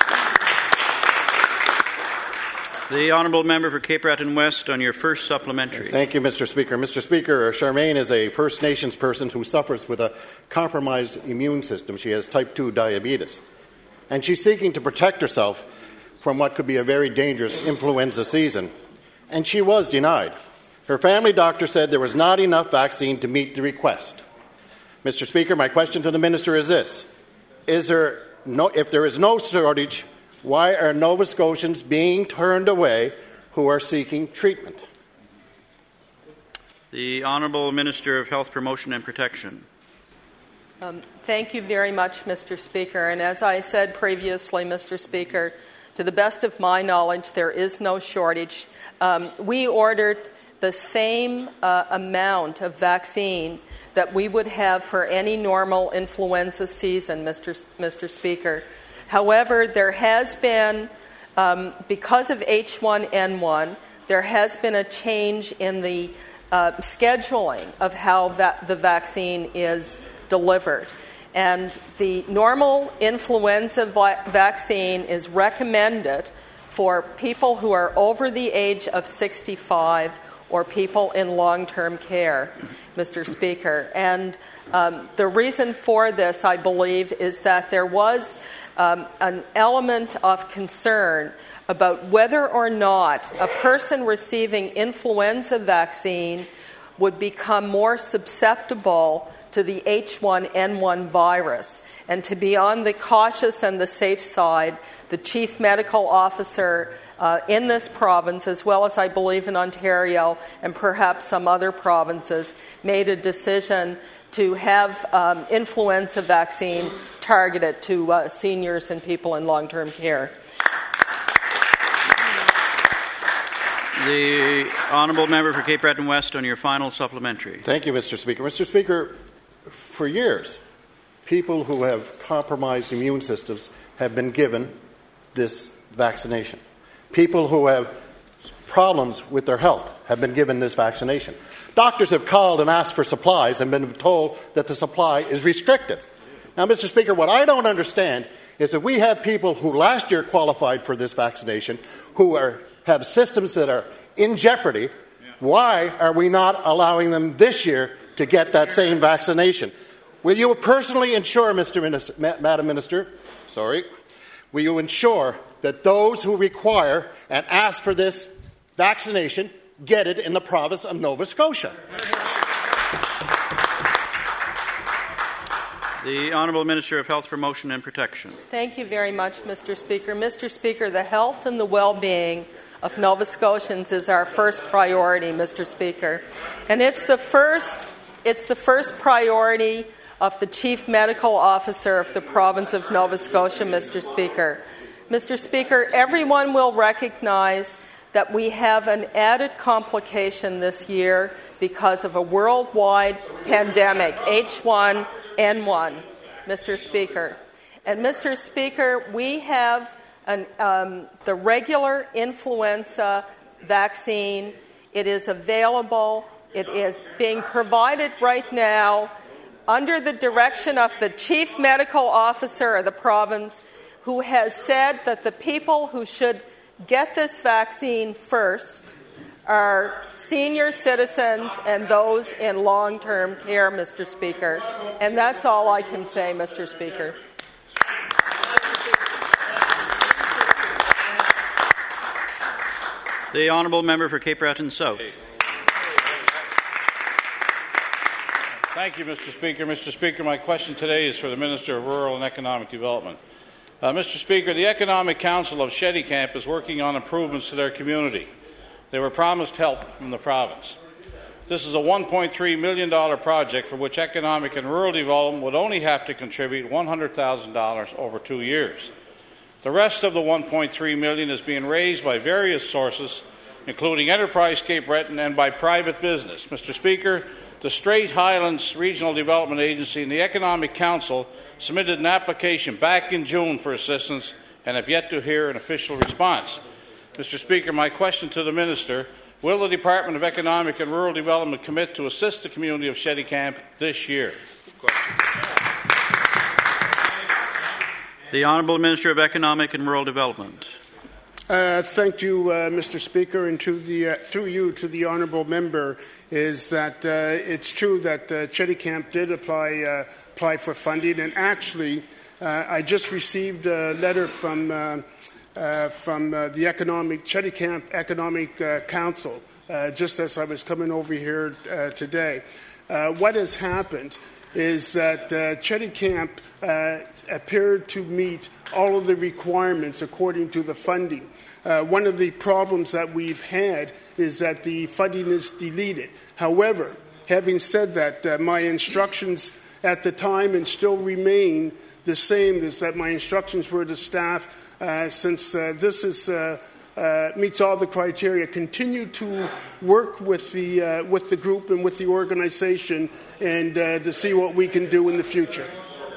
The honourable member for Cape Breton West on your first supplementary. Thank you, Mr. Speaker. Mr. Speaker, Charmaine is a First Nations person who suffers with a compromised immune system. She has type 2 diabetes, and she's seeking to protect herself from what could be a very dangerous influenza season, and she was denied. Her family doctor said there was not enough vaccine to meet the request. Mr. Speaker, my question to the minister is this. If there is no shortage, why are Nova Scotians being turned away who are seeking treatment? The Honourable Minister of Health Promotion and Protection. Thank you very much, Mr. Speaker. And as I said previously, Mr. Speaker, to the best of my knowledge, there is no shortage. We ordered the same amount of vaccine that we would have for any normal influenza season, Mr. Speaker. However, there has been, because of H1N1, there has been a change in the scheduling of how the vaccine is delivered. And the normal influenza vaccine is recommended for people who are over the age of 65 or people in long-term care, Mr. Speaker. And the reason for this, I believe, is that there was an element of concern about whether or not a person receiving influenza vaccine would become more susceptible to the H1N1 virus. And to be on the cautious and the safe side, the Chief Medical Officer in this province, as well as I believe in Ontario and perhaps some other provinces, made a decision to have influenza vaccine targeted to seniors and people in long-term care. The honourable member for Cape Breton West on your final supplementary. Thank you, Mr. Speaker. Mr. Speaker, for years, people who have compromised immune systems have been given this vaccination. People who have problems with their health have been given this vaccination. Doctors have called and asked for supplies and been told that the supply is restricted. Now, Mr. Speaker, what I don't understand is that we have people who last year qualified for this vaccination who have systems that are in jeopardy. Why are we not allowing them this year to get that same vaccination? Will you personally ensure, Madam Minister, will you ensure that those who require and ask for this vaccination get it in the province of Nova Scotia? The Honourable Minister of Health, Promotion and Protection. Thank you very much, Mr. Speaker. Mr. Speaker, the health and the well-being of Nova Scotians is our first priority, Mr. Speaker. And it's the first priority of the Chief Medical Officer of the province of Nova Scotia, Mr. Speaker. Mr. Speaker, everyone will recognize that we have an added complication this year because of a worldwide pandemic, H1N1, Mr. Speaker. And, Mr. Speaker, we have the regular influenza vaccine. It is available. It is being provided right now under the direction of the Chief Medical Officer of the province, who has said that the people who should get this vaccine first are senior citizens and those in long-term care, Mr. Speaker. And that's all I can say, Mr. Speaker. The Honourable Member for Cape Breton South. Thank you, Mr. Speaker. Mr. Speaker, my question today is for the Minister of Rural and Economic Development. Mr. Speaker, the Economic Council of Shettycamp is working on improvements to their community. They were promised help from the province. This is a $1.3 million project for which Economic and Rural Development would only have to contribute $100,000 over 2 years. The rest of the $1.3 million is being raised by various sources, including Enterprise Cape Breton and by private business. Mr. Speaker, the Strait Highlands Regional Development Agency and the Economic Council submitted an application back in June for assistance and have yet to hear an official response. Mr. Speaker, my question to the Minister, will the Department of Economic and Rural Development commit to assist the community of Shettycamp this year? The Honourable Minister of Economic and Rural Development. Thank you, Mr. Speaker, and through you to the honourable member is that it's true that Shettycamp did apply for funding, and actually I just received a letter from the Shettycamp Economic Council just as I was coming over here today. What has happened is that Shettycamp appeared to meet all of the requirements according to the funding. One of the problems that we've had is that the funding is deleted. However, having said that, my instructions at the time and still remain the same as that my instructions were to staff since this is meets all the criteria, continue to work with the group and with the organization and to see what we can do in the future.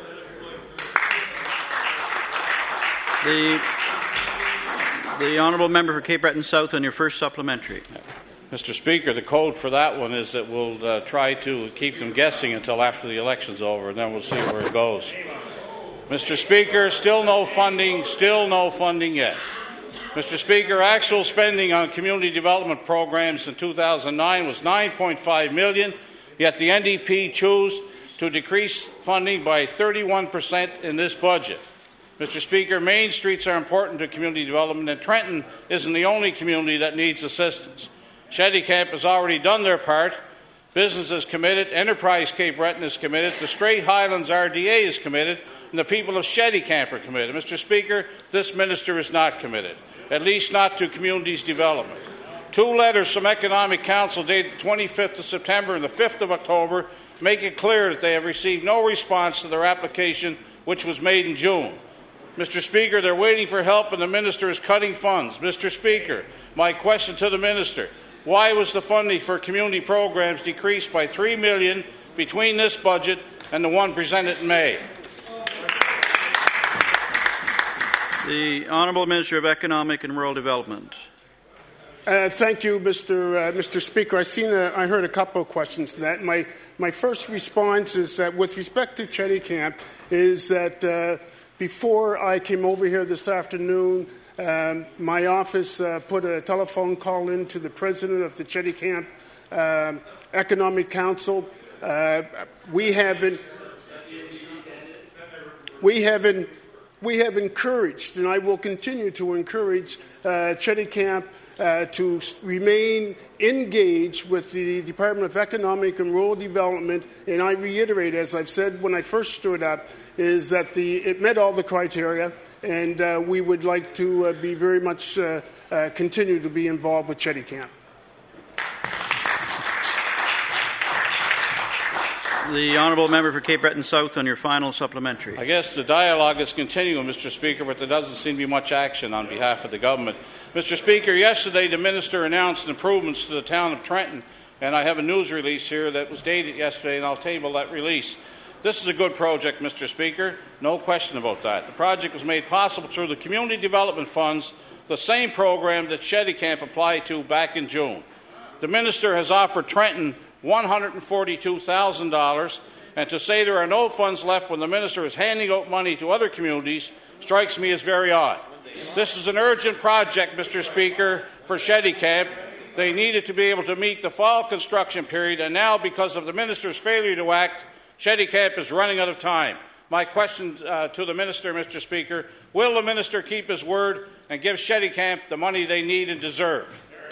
The Honourable Member for Cape Breton South on your first supplementary. Mr. Speaker, the code for that one is that we'll try to keep them guessing until after the election's over, and then we'll see where it goes. Mr. Speaker, still no funding yet. Mr. Speaker, actual spending on community development programs in 2009 was $9.5 million, yet the NDP chose to decrease funding by 31% in this budget. Mr. Speaker, main streets are important to community development, and Trenton isn't the only community that needs assistance. Shettycamp has already done their part Business is committed. Enterprise Cape Breton is committed. The Strait Highlands RDA is committed. And the people of Shetty Camp are committed. Mr. Speaker, this minister is not committed, at least not to communities development. 2 letters from Economic Council dated the 25th of September and the 5th of October make it clear that they have received no response to their application, which was made in June. Mr. Speaker, they're waiting for help and the minister is cutting funds. Mr. Speaker, my question to the minister, why was the funding for community programs decreased by $3 million between this budget and the one presented in May? The Honourable Minister of Economic and Rural Development. Thank you, Mr. Speaker. I heard a couple of questions to that. My first response is that with respect to Shetty Camp is that before I came over here this afternoon, my office put a telephone call in to the president of the Shetty Camp Economic Council. We have encouraged, and I will continue to encourage Shetty Camp to remain engaged with the Department of Economic and Rural Development. And I reiterate, as I've said when I first stood up, is that it met all the criteria, and we would like to be very much continue to be involved with Shetty Camp. The Honourable Member for Cape Breton South on your final supplementary. I guess the dialogue is continuing, Mr. Speaker, but there doesn't seem to be much action on behalf of the government. Mr. Speaker, yesterday the minister announced improvements to the town of Trenton, and I have a news release here that was dated yesterday, and I'll table that release. This is a good project, Mr. Speaker, no question about that. The project was made possible through the Community Development Funds, the same program that Shetty Camp applied to back in June. The minister has offered Trenton $142,000, and to say there are no funds left when the minister is handing out money to other communities strikes me as very odd. This is an urgent project, Mr. Speaker, for Shetty Camp. They needed to be able to meet the fall construction period, and now, because of the minister's failure to act, Shetty Camp is running out of time. My question to the minister, Mr. Speaker, will the minister keep his word and give Shetty Camp the money they need and deserve?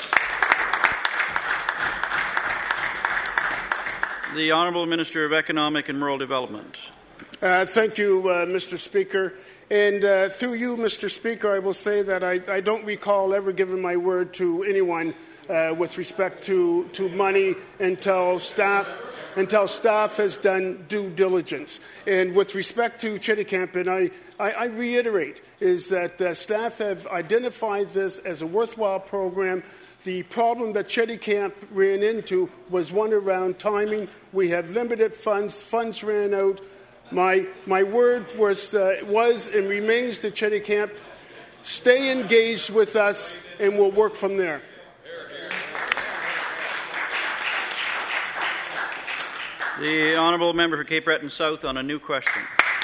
The Honourable Minister of Economic and Rural Development. Thank you, Mr. Speaker. And through you, Mr. Speaker, I will say that I don't recall ever giving my word to anyone with respect to money until staff has done due diligence. And with respect to Shetty Camp, and I reiterate, is that staff have identified this as a worthwhile program. The problem that Shetty Camp ran into was one around timing. We have limited funds. Funds ran out. My word was and remains to Shetty Camp, stay engaged with us, and we'll work from there. The Honourable Member for Cape Breton South on a new question.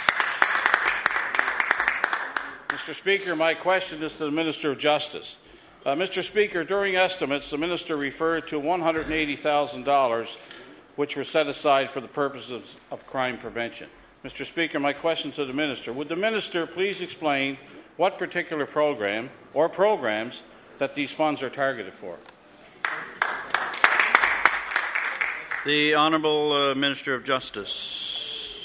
Mr. Speaker, my question is to the Minister of Justice. Mr. Speaker, during estimates, the minister referred to $180,000, which were set aside for the purposes of crime prevention. Mr. Speaker, my question to the minister, would the minister please explain what particular program or programs that these funds are targeted for? The Honourable Minister of Justice.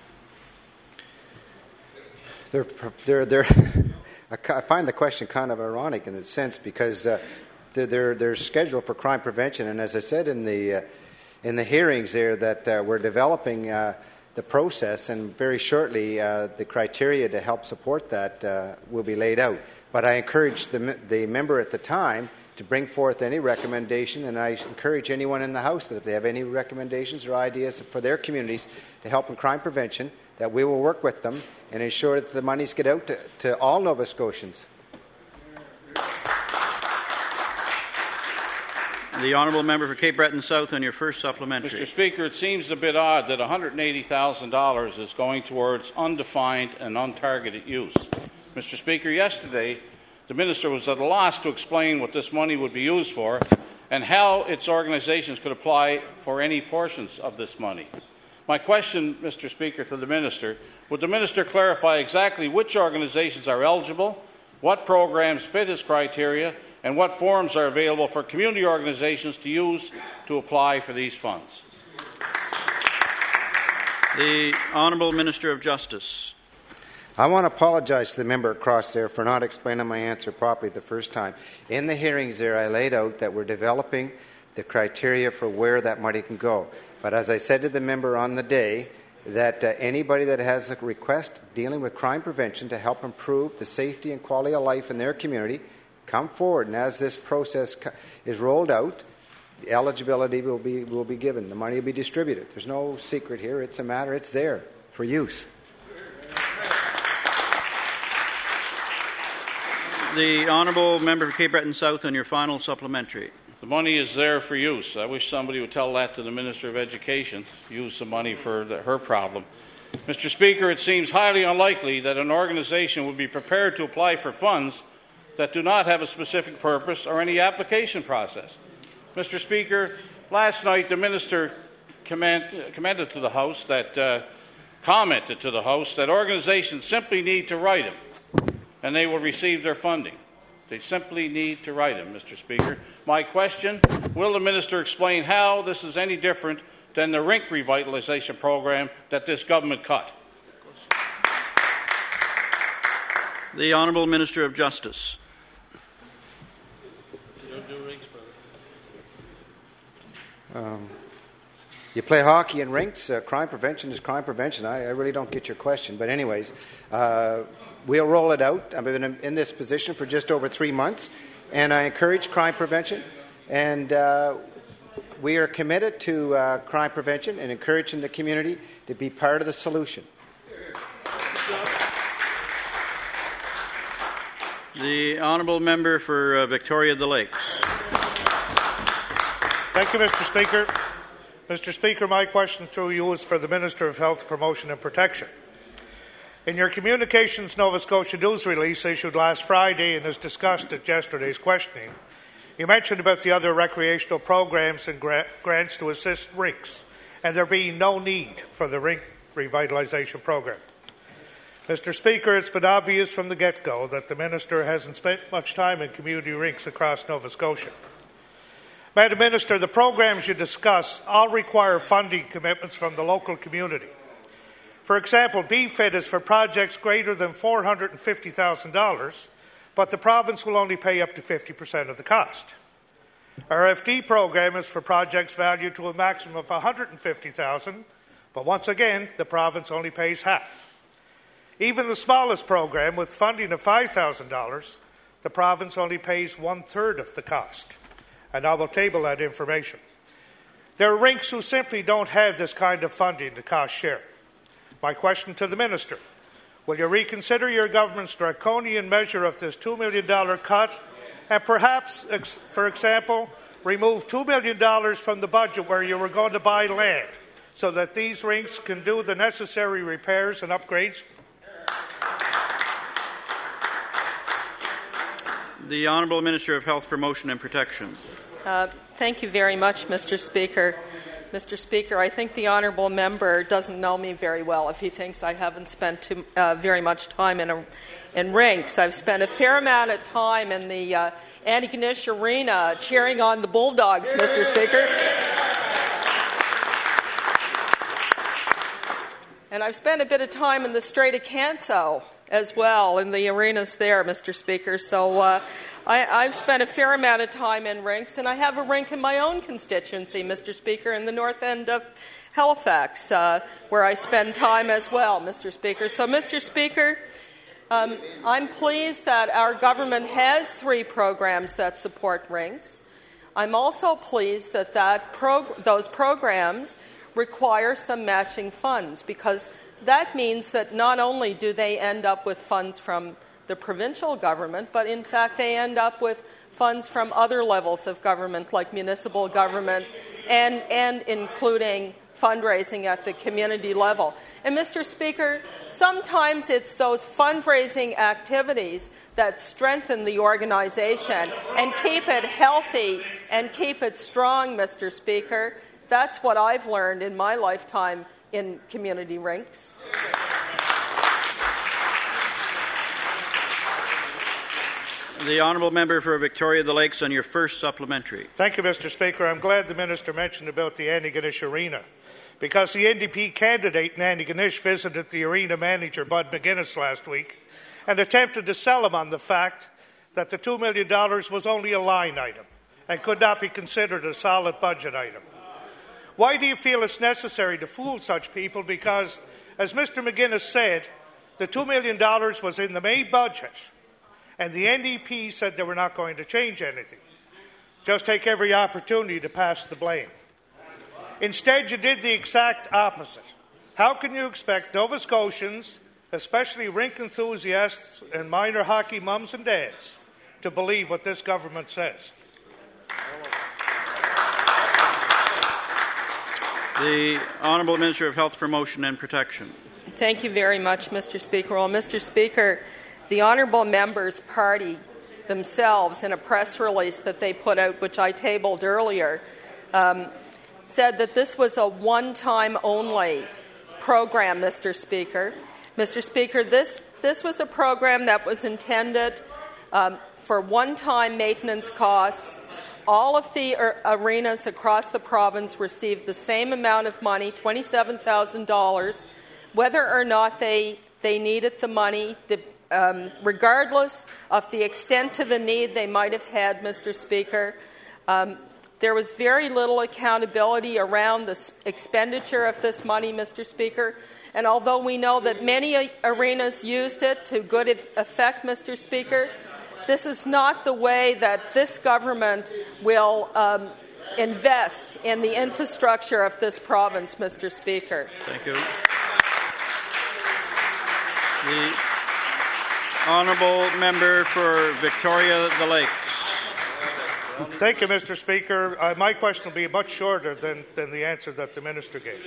I find the question kind of ironic in a sense because they're scheduled for crime prevention, and as I said in the hearings there, that we're developing the process, and very shortly the criteria to help support that will be laid out. But I encourage the member at the time to bring forth any recommendation, and I encourage anyone in the House that if they have any recommendations or ideas for their communities to help in crime prevention, that we will work with them and ensure that the monies get out to all Nova Scotians. The Honourable Member for Cape Breton South on your first supplementary. Mr. Speaker, it seems a bit odd that $180,000 is going towards undefined and untargeted use. Mr. Speaker, yesterday the minister was at a loss to explain what this money would be used for and how its organizations could apply for any portions of this money. My question, Mr. Speaker, to the minister, would the minister clarify exactly which organizations are eligible, what programs fit his criteria, and what forms are available for community organizations to use to apply for these funds? The Honourable Minister of Justice. I want to apologize to the member across there for not explaining my answer properly the first time. In the hearings there, I laid out that we're developing the criteria for where that money can go. But as I said to the member on the day, that anybody that has a request dealing with crime prevention to help improve the safety and quality of life in their community, come forward. And as this process is rolled out, the eligibility will be given. The money will be distributed. There's no secret here. It's a matter. It's there for use. The Honourable Member for Cape Breton South on your final supplementary. The money is there for use. I wish somebody would tell that to the Minister of Education, use the money for her problem. Mr. Speaker, it seems highly unlikely that an organization would be prepared to apply for funds that do not have a specific purpose or any application process. Mr. Speaker, last night the Minister commented to the House that organizations simply need to write him and they will receive their funding. They simply need to write him, Mr. Speaker. My question, will the Minister explain how this is any different than the rink revitalization program that this government cut? The Honourable Minister of Justice. You play hockey in rinks. Crime prevention is crime prevention. I really don't get your question. But anyways, we'll roll it out. I've been in this position for just over 3 months, and I encourage crime prevention. And we are committed to crime prevention and encouraging the community to be part of the solution. The Honourable Member for Victoria the Lakes. Thank you, Mr. Speaker. Mr. Speaker, my question through you is for the Minister of Health, Promotion and Protection. In your Communications Nova Scotia news release issued last Friday and as discussed at yesterday's questioning, you mentioned about the other recreational programs and grants to assist rinks, and there being no need for the rink revitalization program. Mr. Speaker, it's been obvious from the get-go that the Minister hasn't spent much time in community rinks across Nova Scotia. Madam Minister, the programs you discuss all require funding commitments from the local community. For example, BFIT is for projects greater than $450,000, but the province will only pay up to 50% of the cost. Our FD program is for projects valued to a maximum of $150,000, but once again, the province only pays half. Even the smallest program, with funding of $5,000, the province only pays 1/3 of the cost. And I will table that information. There are rinks who simply don't have this kind of funding to cost share. My question to the Minister, will you reconsider your government's draconian measure of this $2 million cut and perhaps, for example, remove $2 million from the budget where you were going to buy land so that these rinks can do the necessary repairs and upgrades? The Honourable Minister of Health, Promotion and Protection. Thank you very much, Mr. Speaker. Mr. Speaker, I think the honourable member doesn't know me very well if he thinks I haven't spent very much time in rinks. I've spent a fair amount of time in the Antigonish Arena cheering on the Bulldogs, Mr. Speaker. And I've spent a bit of time in the Strait of Canso as well, in the arenas there, Mr. Speaker. So I've spent a fair amount of time in rinks, and I have a rink in my own constituency, Mr. Speaker, in the north end of Halifax, where I spend time as well, Mr. Speaker. So, Mr. Speaker, I'm pleased that our government has 3 programs that support rinks. I'm also pleased that those programs require some matching funds, because that means that not only do they end up with funds from the provincial government, but in fact they end up with funds from other levels of government, like municipal government, and including fundraising at the community level. And Mr. Speaker, sometimes it's those fundraising activities that strengthen the organization and keep it healthy and keep it strong, Mr. Speaker. That's what I've learned in my lifetime in community rinks. The honourable member for Victoria the Lakes on your first supplementary. Thank you, Mr. Speaker. I'm glad the minister mentioned about the Antigonish Arena, because the NDP candidate in Antigonish visited the arena manager, Bud McGuinness, last week and attempted to sell him on the fact that the $2 million was only a line item and could not be considered a solid budget item. Why do you feel it's necessary to fool such people? Because, as Mr. McGuinness said, the $2 million was in the May budget, and the NDP said they were not going to change anything. Just take every opportunity to pass the blame. Instead, you did the exact opposite. How can you expect Nova Scotians, especially rink enthusiasts and minor hockey mums and dads, to believe what this government says? The Honourable Minister of Health Promotion and Protection. Thank you very much, Mr. Speaker. Well, Mr. Speaker, the honourable member's party themselves, in a press release that they put out, which I tabled earlier, said that this was a one-time only program, Mr. Speaker. Mr. Speaker, this was a program that was intended for one-time maintenance costs. All of the arenas across the province received the same amount of money, $27,000, whether or not they needed the money, regardless of the extent to the need they might have had, Mr. Speaker. There was very little accountability around the expenditure of this money, Mr. Speaker. And although we know that many arenas used it to good effect, Mr. Speaker, this is not the way that this government will invest in the infrastructure of this province, Mr. Speaker. Thank you. The honourable member for Victoria the Lakes. Thank you, Mr. Speaker. My question will be much shorter than the answer that the minister gave.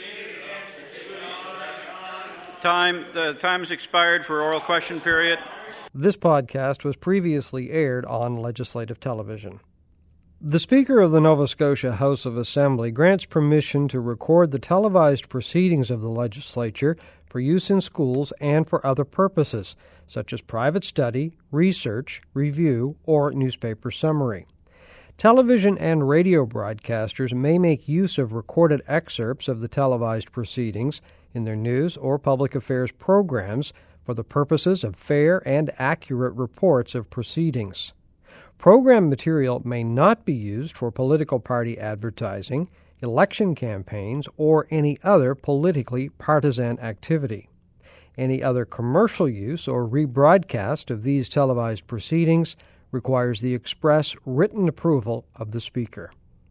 The time has expired for oral question period. This podcast was previously aired on legislative television. The Speaker of the Nova Scotia House of Assembly grants permission to record the televised proceedings of the legislature for use in schools and for other purposes, such as private study, research, review, or newspaper summary. Television and radio broadcasters may make use of recorded excerpts of the televised proceedings in their news or public affairs programs for the purposes of fair and accurate reports of proceedings. Program material may not be used for political party advertising, election campaigns, or any other politically partisan activity. Any other commercial use or rebroadcast of these televised proceedings requires the express written approval of the Speaker.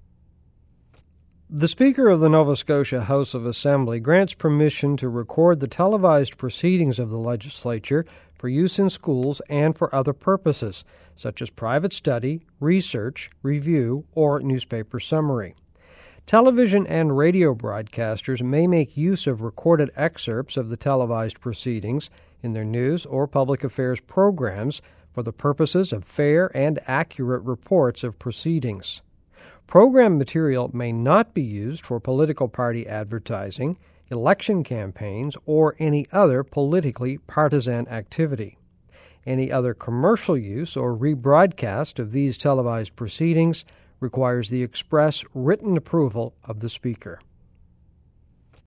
The Speaker of the Nova Scotia House of Assembly grants permission to record the televised proceedings of the legislature for use in schools and for other purposes, such as private study, research, review, or newspaper summary. Television and radio broadcasters may make use of recorded excerpts of the televised proceedings in their news or public affairs programs for the purposes of fair and accurate reports of proceedings. Program material may not be used for political party advertising, election campaigns, or any other politically partisan activity. Any other commercial use or rebroadcast of these televised proceedings requires the express written approval of the Speaker.